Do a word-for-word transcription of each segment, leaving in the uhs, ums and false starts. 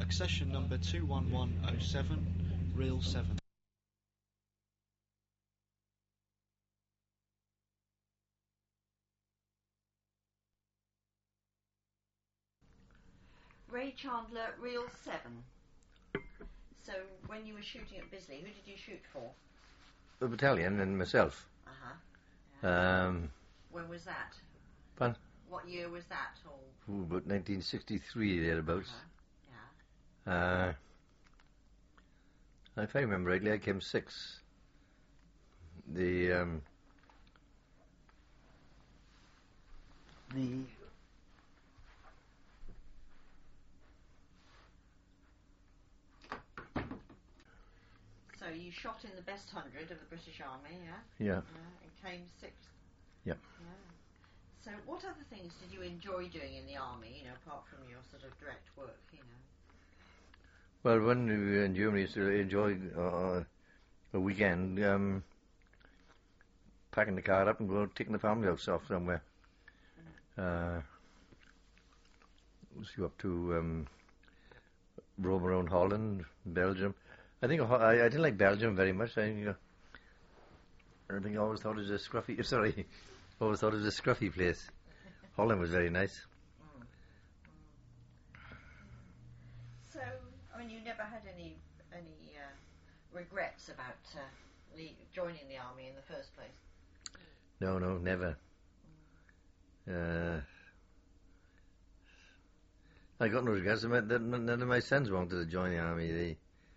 Accession number two one one oh seven, Reel seven. Ray Chandler, Reel seven. So, when you were shooting at Bisley, who did you shoot for? The battalion and myself. Uh-huh. Yeah. Um, when was that? Pardon? What year was that? Or? Ooh, about nineteen sixty-three, thereabouts. Uh-huh. Yeah. Uh, if I remember rightly, I came six. The, um... The... So you shot in the best hundred of the British Army, yeah? Yeah. Uh, and came sixth. Yep. Yeah. So what other things did you enjoy doing in the army, you know, apart from your sort of direct work, you know? Well, when we were in Germany, used to enjoy uh, a weekend, um, packing the car up and go taking the family house off somewhere. Mm. Uh, so up to um, roam around Holland, Belgium. I think I, I didn't like Belgium very much. I, uh, I think I always thought it was a scruffy. Sorry, always thought it was a scruffy place. Holland was very nice. Mm. Mm. So, I mean, you never had any any uh, regrets about uh, le- joining the army in the first place? No, no, never. Mm. Uh, I got no regrets. None of my sons wanted to join the army. They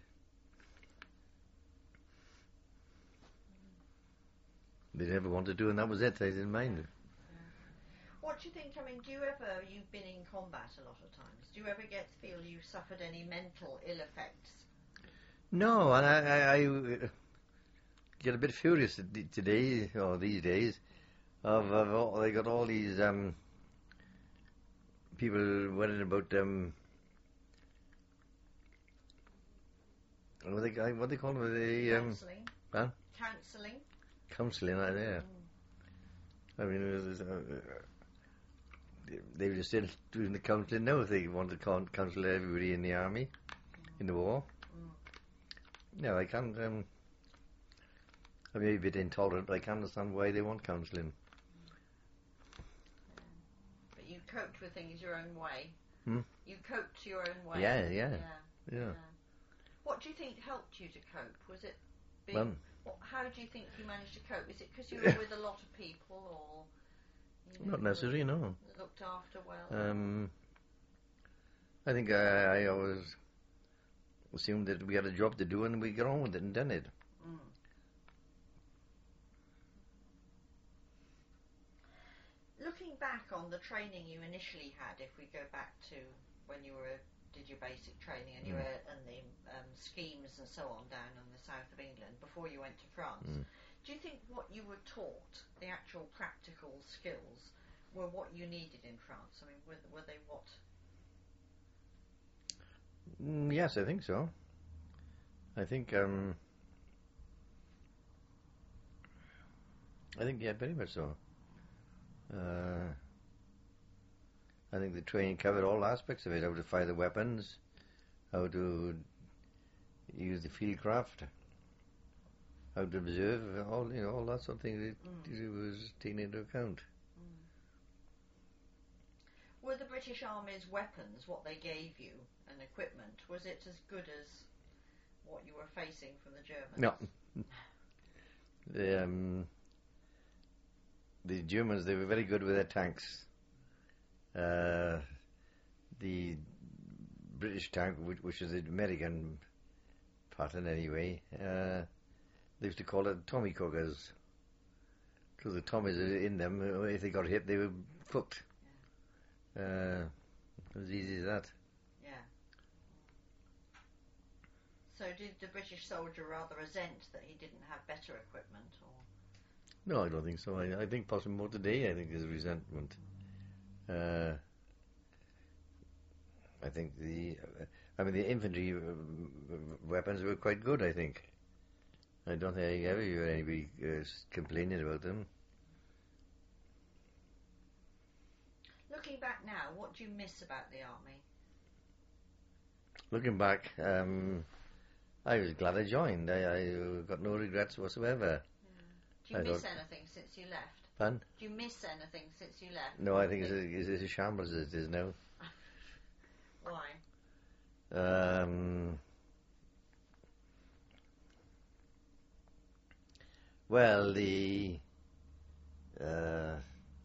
They never wanted to, and that was it. They didn't mind it. Yeah. What do you think? I mean, do you ever? You've been in combat a lot of times. Do you ever get feel you suffered any mental ill effects? No, and I, I, I get a bit furious today or these days. Of, of all, they got all these um, people worrying about um, what they what they call them? The um, counselling. Huh? Counselling. Counselling, right there. Mm. I mean, it was, uh, they were just still doing the counselling now if they wanted to counsel everybody in the army, mm. in the war. Mm. No, I can't. Um, I may be a bit intolerant, but I can't understand why they want counselling. But you coped with things your own way. Hmm? You coped your own way. Yeah, yeah, yeah, yeah. yeah. What do you think helped you to cope? Was it being... Well, What, how do you think you managed to cope? Is it because you were with a lot of people, or you know, not necessarily, no. Looked after well. Um, I think I, I always assumed that we had a job to do and we got on with it and done it. Mm. Looking back on the training you initially had, if we go back to when you were did your basic training and you mm. were in the um, schemes and so on down in the south of England before you went to France, mm. do you think what you were taught, the actual practical skills, were what you needed in France? I mean, were, were they what? Mm, yes, I think so. I think, um, I think, yeah, very much so. Uh, I think the training covered all aspects of it, how to fire the weapons, how to use the field craft, how to observe, all, you know, all that sort of thing that mm. was taken into account. Mm. Were the British Army's weapons, what they gave you, and equipment, was it as good as what you were facing from the Germans? No. the, um, the Germans, they were very good with their tanks. Uh, the British tank, which, which is the American pattern anyway, uh, they used to call it Tommy cookers, because the Tommies in them, if they got hit, they were fucked. Yeah. Uh, it was easy as that. Yeah. So did the British soldier rather resent that he didn't have better equipment, or? No, I don't think so. I, I think possibly more today, I think there's resentment. Mm. Uh, I think the, uh, I mean, the infantry uh, weapons were quite good, I think. I don't think I ever heard anybody uh, complaining about them. Looking back now, what do you miss about the army? looking back, um, I was glad I joined. I, I got no regrets whatsoever. Do you I miss thought- anything since you left? Fun? Do you miss anything since you left? No, I think it's a, it's a shambles as it is now. Why? Um, well, the uh,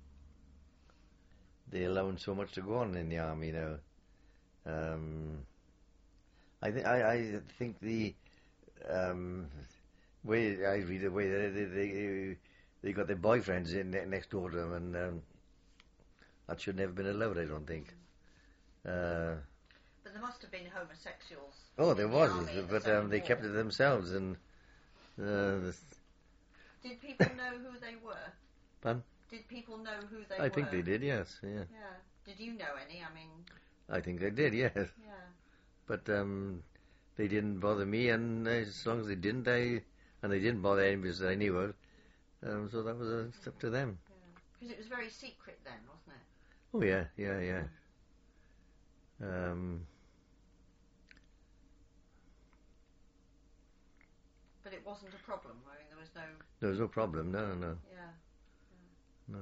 they allowing so much to go on in the army now. Um, I think I, I think the um, way I read the way they they, they they got their boyfriends in ne- next door to them, and um, that should never have been allowed. I don't think. Uh, But there must have been homosexuals. oh, in there the was, army in the but Second um, they War. kept it themselves, and uh, the- Did people know who they were? Pardon? Did people know who they I were? think they did. Yes, yeah. Yeah. Did you know any? I mean, I think they did. Yes. yeah. But um, they didn't bother me, and as long as they didn't, I and they didn't bother anybody that I knew of. Um, so that was uh, it's up to them. Because it was very secret then, wasn't it? Oh yeah, yeah, yeah. Um, But it wasn't a problem. I mean, there was no. there was no problem. No, no, Yeah. no.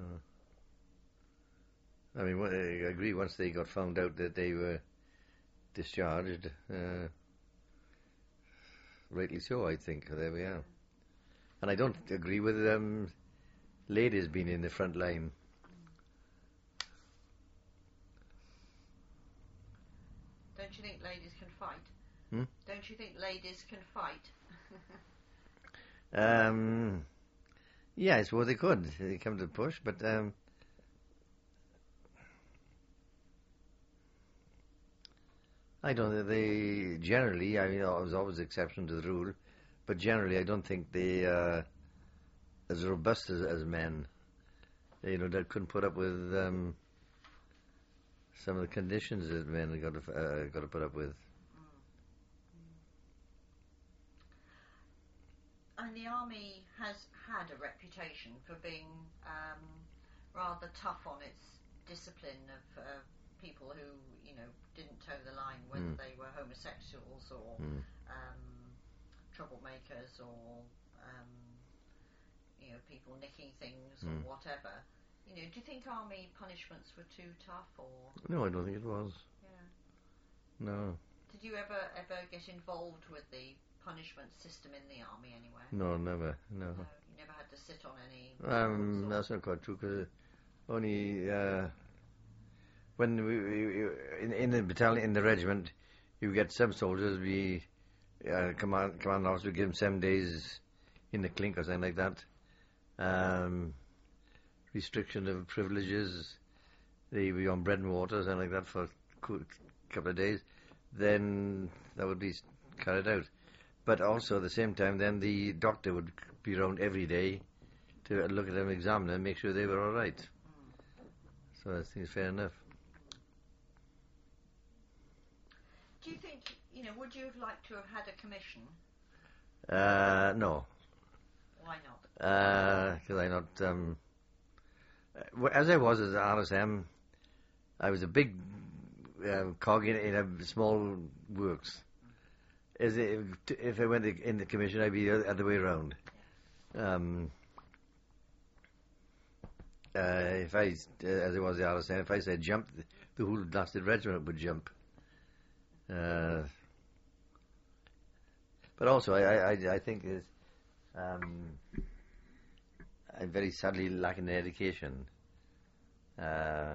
I mean, wha- I agree. Once they got found out that they were discharged, uh, rightly so, I think. There we are. And I don't agree with um, ladies being in the front line. Don't you think ladies can fight? Hmm? Don't you think ladies can fight? Um, yeah, I suppose they could. They come to the push, but um, I don't think they generally. I mean, there's always exception to the rule, but generally, I don't think they uh, as robust as, as men. You know, that couldn't put up with um, some of the conditions that men have got to uh, got to put up with. And the army has had a reputation for being um, rather tough on its discipline of uh, people who, you know, didn't toe the line, whether Mm. they were homosexuals or Mm. um, troublemakers or, um, you know, people nicking things Mm. or whatever. You know, do you think army punishments were too tough, or No, I don't think it was. yeah? No, Did you ever ever get involved with the punishment system in the army anywhere? no, never, no. No, you never had to sit on any. Um, boards or- that's not quite true, because only uh, when we, we, we in, in the battalion, in the regiment, you get some soldiers, we uh, command command officer would give them seven days in the clink or something like that. Um, restriction of privileges, they would be on bread and water, something like that, for a cou- couple of days. Then that would be carried out. But also at the same time, then the doctor would be around every day to look at them, examine them, make sure they were all right. So I think it's fair enough. Do you think, you know, would you have liked to have had a commission? Uh, no, Why not? because I'm not. Um, uh, as I was as an R S M, I was a big uh, cog in, in a small works. As if, if I went in the commission, I'd be the other way around. Um, uh, if I, uh, as I was the R S M, if I said jump, the whole blasted regiment would jump. Uh, but also, I, I, I- I think is, um, I'm very sadly lacking in education. Uh,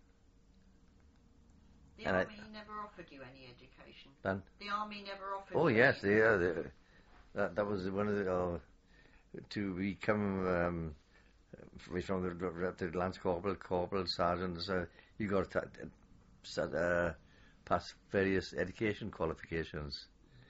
The and I- army never offered you any education. Pardon? The army never offered. oh you yes, any- they, uh, they, that that was one of the uh, to become um, f- from the, the lance corporal, corporal, sergeant. So you got to t- uh, pass various education qualifications.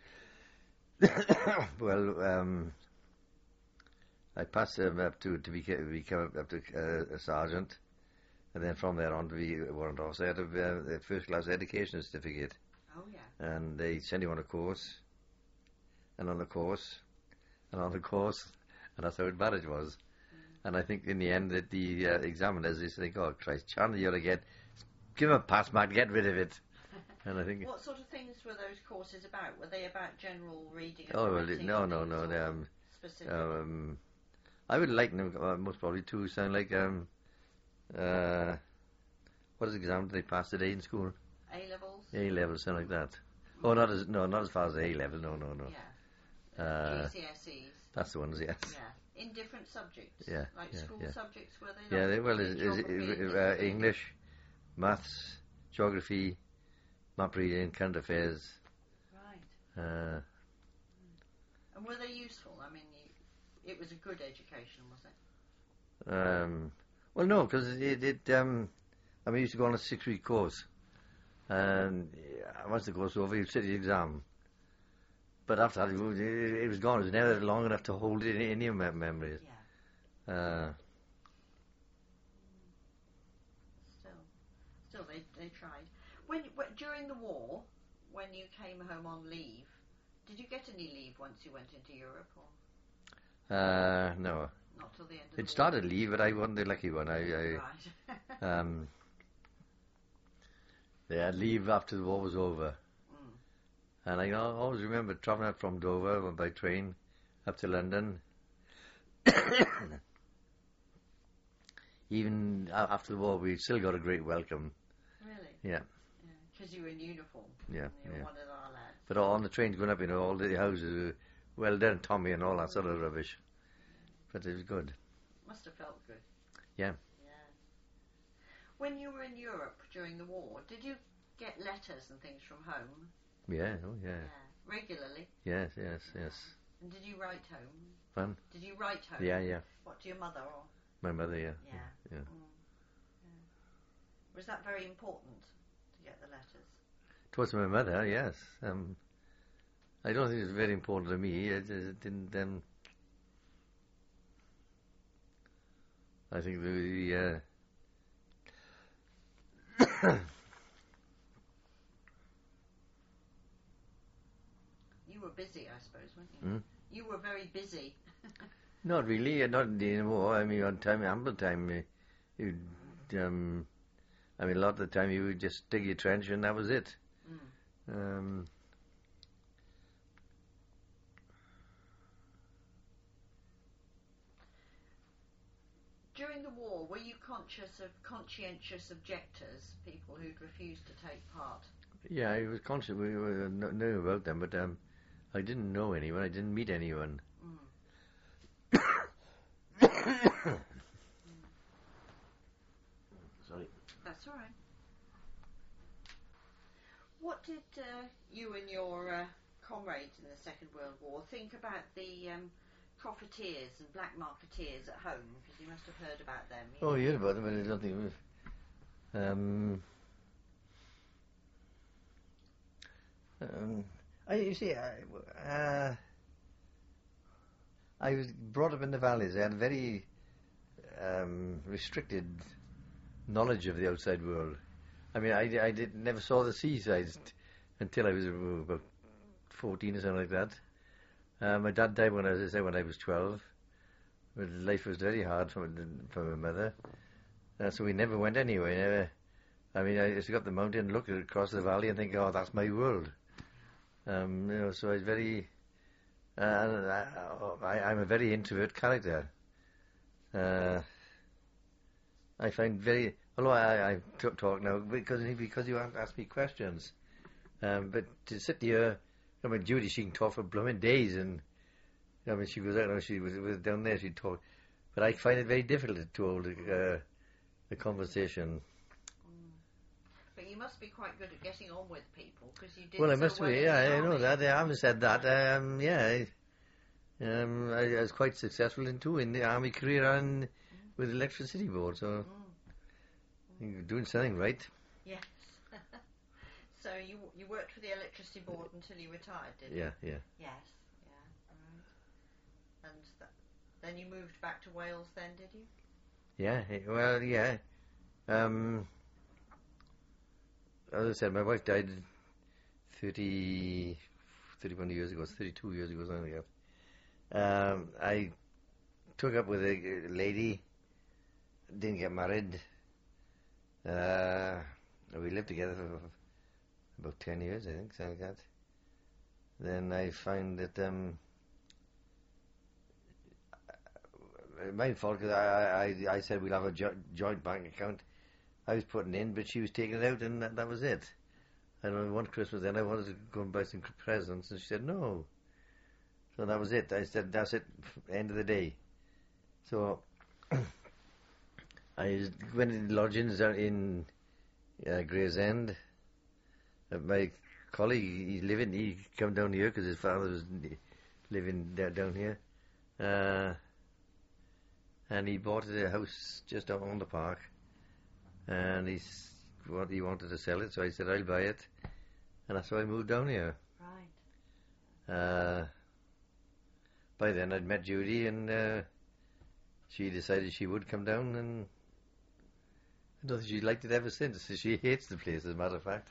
Well, um, I passed them up to to beca- become up to uh, a sergeant, and then from there on to be a warrant officer. I had a, uh, a first class education certificate, Oh yeah. and they send you on a course, and on the course, and on the course, and that's how bad it was. And I think in the end that the uh, examiners, they think, oh Christ, Charlie, you ought to get, give him a pass mark, get rid of it. And I think. What sort of things were those courses about? Were they about general reading and Oh well, writing? no, and no, things, no. or They, um, specific? um, I would like them uh, most probably to sound like um, uh, what is the exam they pass today in school? A levels. A level, something like that. Oh, not as no, not as far as A level. No, no, no. Yeah. Uh, G C S Es. That's the ones, yes. Yeah. In different subjects. Yeah, Like yeah, school yeah. subjects, were they? Yeah, like they, well, is, is, geography is, and uh, history? English, maths, geography, map reading, current affairs. Right. Uh, And were they useful? I mean, you, it was a good education, was it? um, well, no, because it, it um, I mean, I used to go on a six-week course, and yeah, once the course was over, you'd sit the exam. But after that, it was, it was gone. It was never long enough to hold it in, in your mem- memories. Yeah. Uh, Still, still, they they tried. When, when during the war, when you came home on leave, did you get any leave once you went into Europe, or uh, no. not till the end of the It war? started leave, but I wasn't the lucky one. I, I Right. um, they had leave after the war was over. Mm. And I al- always remember travelling up from Dover by train up to London. Even a- after the war, we still got a great welcome. Really? Yeah, Because you were in uniform. Yeah, And you were yeah. one of our lads. but on the trains going up, you know, all the houses were well done, Tommy, and all that sort of rubbish. But it was good. Must have felt good. Yeah. Yeah. When you were in Europe during the war, did you get letters and things from home? Yeah, oh yeah. Regularly? Yes, yes, yes. And did you write home? Fun? Did you write home? Yeah, yeah. What, to your mother or? My mother, yeah. Yeah. Yeah. Mm. Yeah. Was that very important to get the letters? Towards my mother, yes. Um, I don't think it's very important to me. It, it didn't. Um, I think the uh, You were busy, I suppose, weren't you? Hmm? You were very busy. not really, uh, not anymore. I mean, on time, ample time. uh, You, um, I mean, a lot of the time you would just dig your trench and that was it. Mm. Um, During the war, were you conscious of conscientious objectors, people who'd refused to take part? yeah, I was conscious. We were kn- knew about them, but um, I didn't know anyone. I didn't meet anyone. Mm. Sorry. That's all right. What did uh, you and your uh, comrades in the Second World War think about the um, profiteers and black marketeers at home? Because you must have heard about them. You Oh, know. you heard about them, but I don't think it was. Um, um, I, you see, I, uh, I was brought up in the valleys. I had very um, restricted knowledge of the outside world. I mean, I, I did, never saw the seaside until I was uh, about fourteen or something like that. Uh, my dad died when I was, when I was twelve. But life was very hard for, for my mother. Uh, so we never went anywhere. Never. I mean, I just got the mountain, look across the valley, and think, "Oh, that's my world." Um, you know, so I was very. Uh, I, I, I'm a very introvert character. Uh, I find very. Although I, I talk, talk now because because you haven't asked me questions. Um, but to sit here, I mean, Judy, she can talk for blooming days, and I mean, she was I don't know, she was, was down there, she'd talk. But I find it very difficult to hold a, uh, a conversation. Mm. But you must be quite good at getting on with people because you did. Well, I so must well be. in Yeah, the I know army. that. I haven't said that. Um, yeah, I, um, I, I was quite successful in too in the army career and with the electricity board. So Mm. you're doing something right. Yes. So you you worked for the electricity board until you retired, did you? Yeah, yeah. Yes. Yeah. Right. And th- then you moved back to Wales. Then did you? Yeah, eh, well, yeah. Um, as I said, my wife died thirty, thirty-one years ago, thirty-two years ago, something like that. Um, I took up with a lady, didn't get married. Uh, we lived together for about ten years, I think, something like that. Then I found that um, my fault because I, I I said we'll have a jo- joint bank account. I was putting in, but she was taking it out, and that, that was it. And one Christmas then I wanted to go and buy some presents, and she said no. So that was it. I said that's it. End of the day. So I went in lodgings out in uh, Gravesend. Uh, my colleague, he's living. He come down here because his father was living da- down here, uh, and he bought a house just out on the park. And he's what he wanted to sell it, so I said I'll buy it, and that's why I moved down here. Right. Uh, by then I'd met Judy, and uh, she decided she would come down, and I don't think she liked it ever since. She hates the place, as a matter of fact.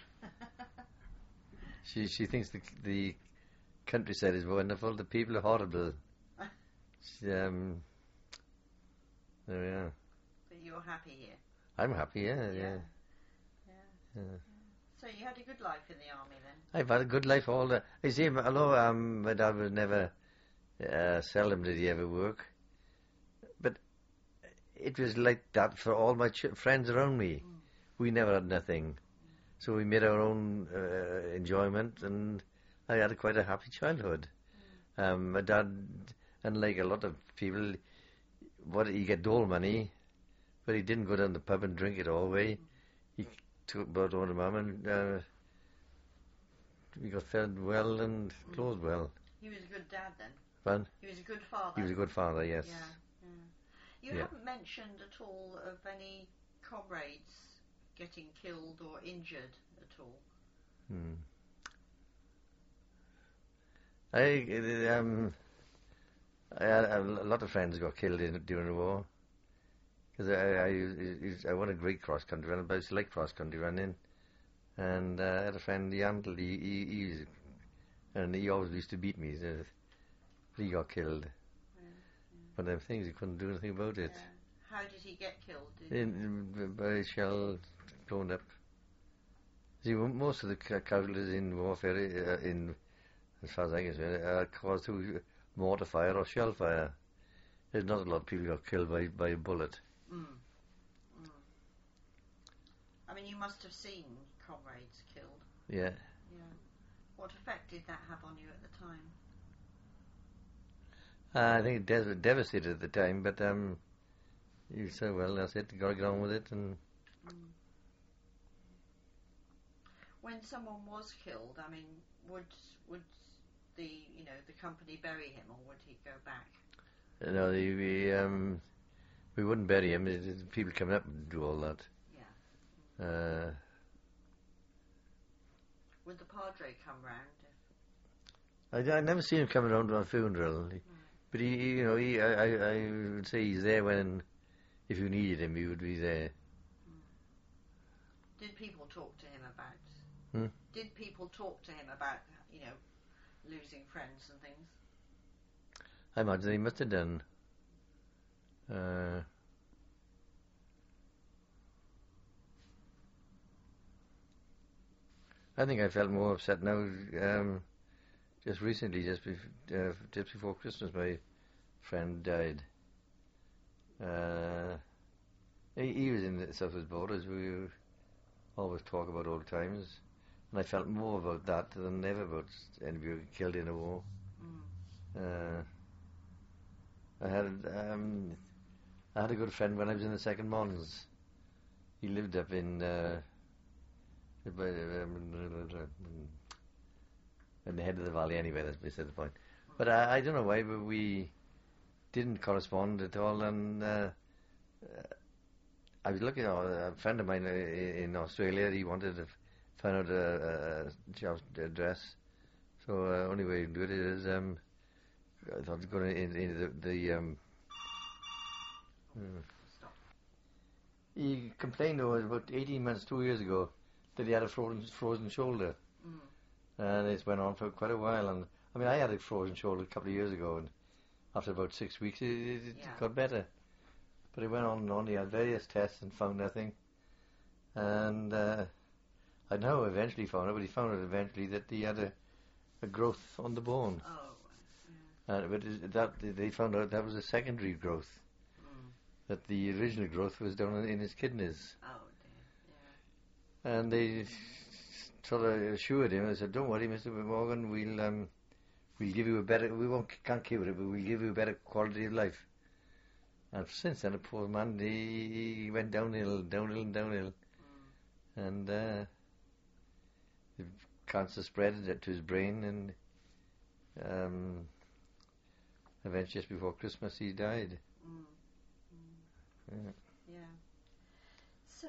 she she thinks the the countryside is wonderful. The people are horrible. She, um, there we are. But you're happy here. I'm happy, yeah, yeah. Yeah. yeah. Yeah. So you had a good life in the army then? I've had a good life all the... I see, although um, my dad was never... Uh, seldom did he ever work. But it was like that for all my ch- friends around me. Mm. We never had nothing. Mm. So we made our own uh, enjoyment, and I had a quite a happy childhood. Mm. Um, my dad, unlike a lot of people, what he get dole money, but he didn't go down the pub and drink it all away. He took about on to mum, and uh, we got fed well and clothed well. He was a good dad then? Fun? He was a good father? He was a good father, yes. Yeah. yeah. You yeah. haven't mentioned at all of any comrades getting killed or injured at all? Hmm. I, um, I had a lot of friends got killed in, during the war. Because I, I, I won a great cross country run, but I used to like cross country running, and uh, I had a friend, Yandel, he, he, he was, and he always used to beat me. So he got killed. Yeah, yeah. But them things, he couldn't do anything about it. Yeah. How did he get killed? Did in, in, by a shell blown up. See, most of the casualties in warfare, uh, in as far as I can say, are caused through mortar fire or shell fire. There's not a lot of people got killed by, by a bullet. Mm. Mm. I mean, you must have seen comrades killed. Yeah. Yeah. What effect did that have on you at the time? Uh, I think it de- devastated at the time, but um, you said, well, that's it. Got to get on with it, and. Mm. When someone was killed, I mean, would would the you know the company bury him, or would he go back? No, the, we um, we wouldn't bury him. It, it, people coming up and do all that. Yeah. Uh, would the padre come round? I I never seen him coming around to my funeral, Right. but he, he, you know, he I, I I would say he's there when, if you needed him, he would be there. Mm. Did people talk to him about? Hmm? Did people talk to him about you know losing friends and things? I imagine he must have done. Uh, I think I felt more upset now. Um, just recently, just, bef- uh, just before Christmas, my friend died. Uh, he, he was in the Southwest Borders. We always talk about old times, and I felt more about that than ever about anybody killed in a war. Mm. Uh, I had um, I had a good friend when I was in the Second Mons. He lived up in uh, in the head of the valley anyway. That's beside the point. But I, I don't know why, but we didn't correspond at all. And uh, I was looking at a friend of mine in Australia. He wanted to find out a, a job's address. So uh, only way you can do it is. Um, I thought it was going into in the, the um, hmm. He complained though about eighteen months, two years ago, that he had a frozen frozen shoulder, mm. and it went on for quite a while. And I mean, I had a frozen shoulder a couple of years ago, and after about six weeks, it, it, it yeah. got better. But it went on and on. He had various tests and found nothing. And uh, I know eventually found out, but he found out eventually that he had a, a growth on the bone. Oh, yeah. Uh, but is- that they found out that was a secondary growth. Mm. That the original growth was down in, in his kidneys. Oh dear. And they sort of assured him. They said, "Don't worry, Mister Morgan. We'll um, we'll give you a better. We won't can't cure it, but we'll give you a better quality of life." And since then, the poor man he, he went downhill, downhill, and downhill, Yeah. Mm. and uh, the cancer spread to his brain, and um, eventually, just before Christmas, he died. Mm. Mm. Yeah. Yeah. So,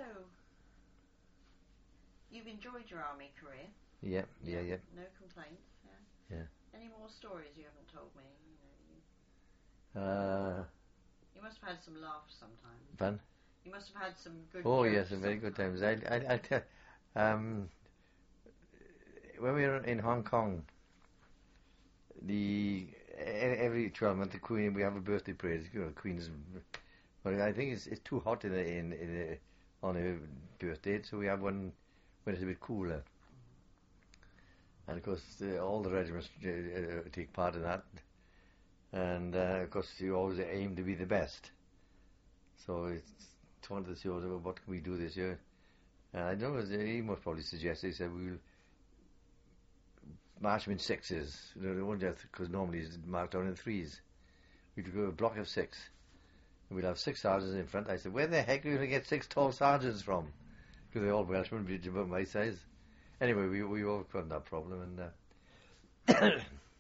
you've enjoyed your army career. Yeah, yeah, yeah. No complaints. Yeah. Yeah. Any more stories you haven't told me? You know, you, Uh, you must have had some laughs sometimes. fun. You must have had some good. Oh jokes yes, some very good sometimes. times. I, I, I tell, um, when we were in Hong Kong, the e- every twelve month the Queen we have a birthday parade. You know, the Queen's. But I think it's it's too hot in the, in, in the, on her birthday, so we have one when it's a bit cooler. And of course, uh, all the regiments uh, uh, take part in that, and uh, of course, you always aim to be the best. So it's wanted to see what what can we do this year. And I don't know, he most probably suggested, he said we'll march them in sixes. You know, they won't just, because normally it's marched down in threes. We'd go a block of six. And we'd have six sergeants in front. I said, where the heck are you going to get six tall sergeants from? Because they're all Welshmen, be about my size. Anyway, we we overcome that problem, and uh,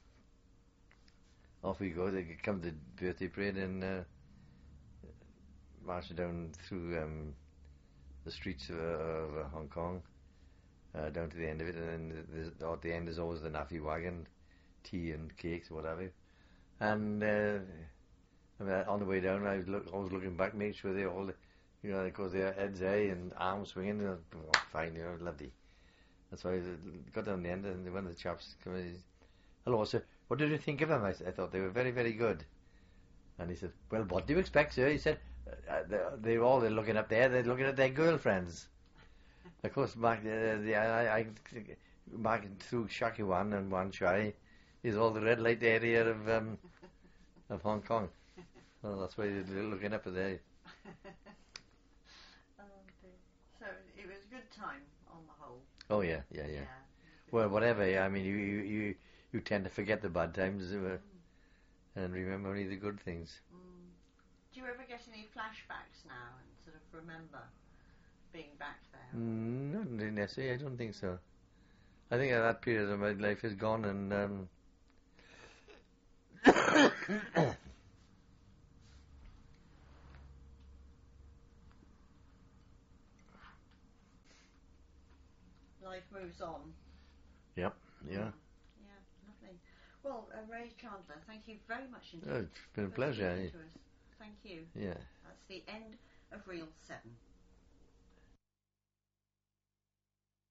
off we go. They come to the birthday parade and uh, marching down through um, the streets of, uh, of uh, Hong Kong, uh, down to the end of it, and then there's- at the end there's always the naffy wagon, tea and cakes or whatever. And uh, I mean, on the way down, I was look, always looking back, make sure they all, you know, because their heads high and arms swinging, you know, oh, fine, you know, lovely. That's why I got down the end, and one of the chaps came in, he said, hello, sir, what did you think of them? I, said, I thought they were very, very good. And he said, well, what do you expect, sir? He said, uh, they're, they're all they're looking up there, they're looking at their girlfriends. Of course, Mark, uh, the, I, I, marking through Shaki Wan and Wan Chai is all the red light area of um, of Hong Kong. Well, that's why they're looking up at there. Oh, dear. So it was a good time on the whole. Oh yeah, yeah, yeah. Yeah. Well, whatever. Yeah, I mean, you you you, you tend to forget the bad times uh, and remember only the good things. Mm. Do you ever get any flashbacks now and sort of remember being back there? Mm, not necessarily. I don't think so. I think that period of my life is gone, and um, Life moves on. yep, yeah. Mm. Yeah, lovely. Well, uh, Ray Chandler, thank you very much indeed. Oh, it's been a for pleasure. speaking to us. Thank you. Yeah. That's the end of Reel seven.